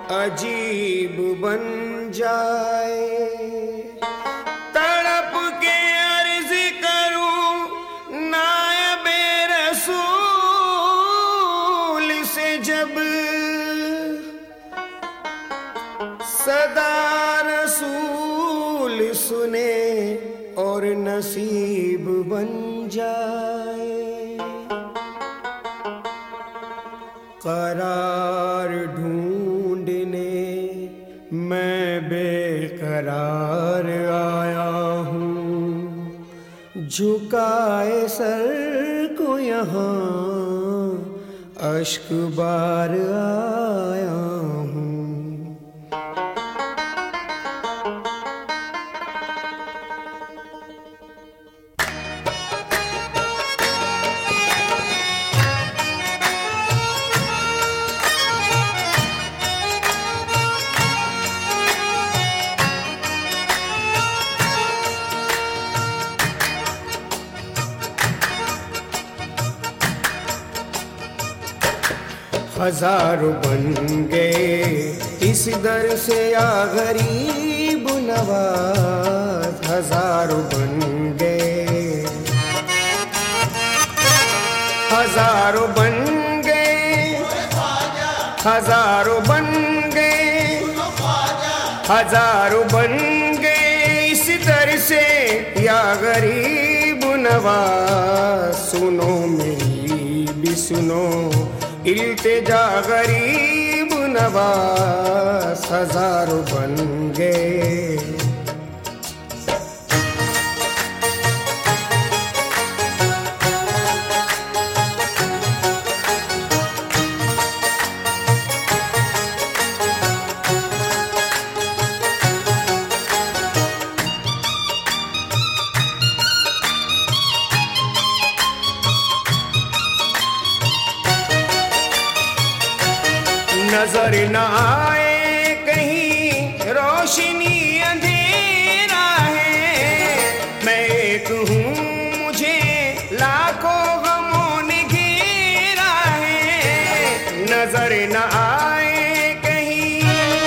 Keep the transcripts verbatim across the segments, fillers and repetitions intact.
अजीब बन जाए। तड़प के अर्ज करूं नायबे रसूल से जब सदा रसूल सुने और नसीब बन जाए। करार ढूंढने मैं बेकरार आया हूँ, झुकाए सर को यहाँ अश्क बार आया हूँ। हजारों बन गए इस दर से या गरीब नवाज, हजारों बन गए, हजारों बन गए, हजारों बन गए, हजारों बन गए इस दर से या गरीब नवाज। सुनो मेरी भी सुनो इल्तिजा गरीब नवाज, हजारों बन गए। नजर न आए कहीं रोशनी अंधेरा है, मैं एक हूँ मुझे लाखों गमों ने घेरा है। नजर न आए कहीं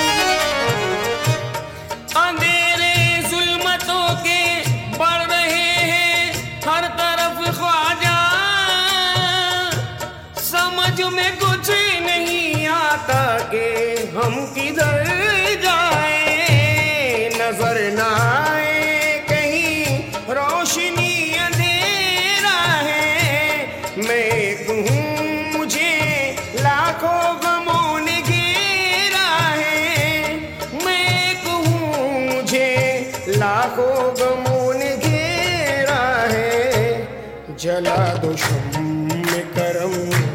अंधेरे जुल्मतों के बढ़ रहे हैं हर तरफ ख्वाजा, समझ में कुछ नहीं आता कि हम किधर जाएं। नजर न आए कहीं रोशनी अंधेरा है, मैं एक हूँ मुझे लाखों गमों ने घेरा है। मैं एक हूँ मुझे लाखों गमों ने घेरा है। जला दो शम्म करम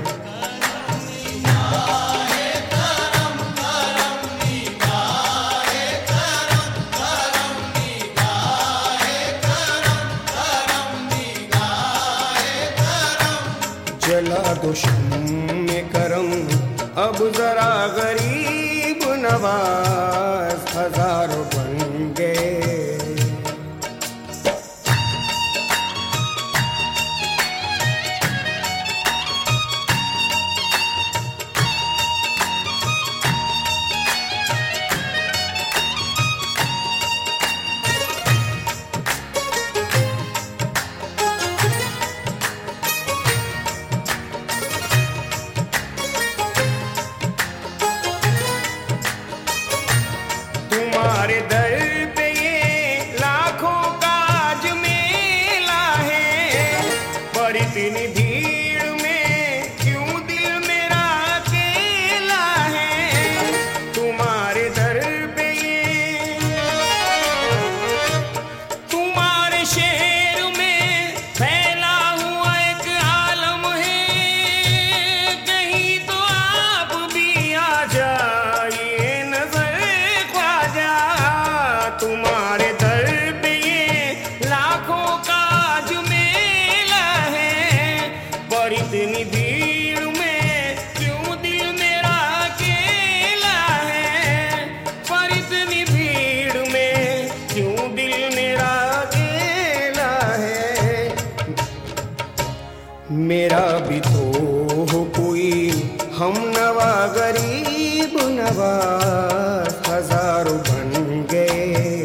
जला दो शम्म करम अब जरा गरीब नवाज, हजारों बन गए। नवाज हजारों बन गए।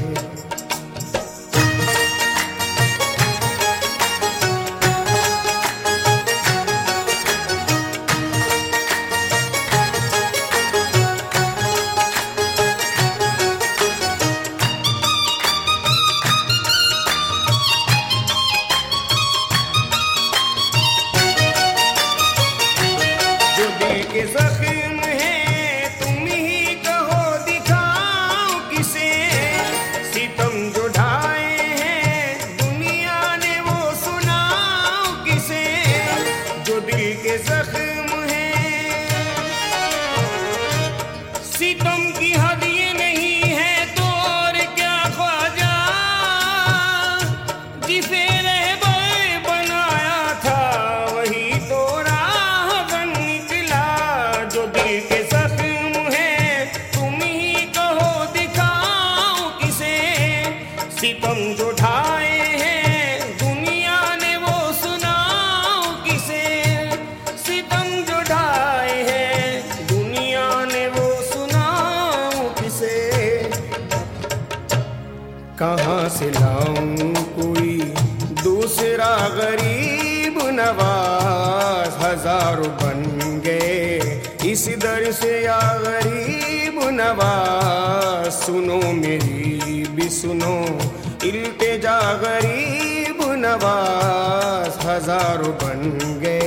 के जख्म है तुम ही कहो दिखाओ किसे, सितम जो ढाए हैं दुनिया ने वो सुनाओ किसे। जो दिल के जख्म है सितम की हद ये नहीं है तो और क्या ख्वाजा, जिसे रहबर बनाया था वही तो के जख्म है तुम ही कहो दिखाओ किसे, सितम जो ढाए हैं दुनिया ने वो सुनाओ किसे। सितम जो ढाए हैं दुनिया ने वो सुनाओ किसे। कहाँ से लाऊं कोई दूसरा गरीब नवाज हजारों बन गए इस दर से या गरीब नवाज। सुनो मेरी भी सुनो इल्तिजा गरीब नवाज हजारों बन गए।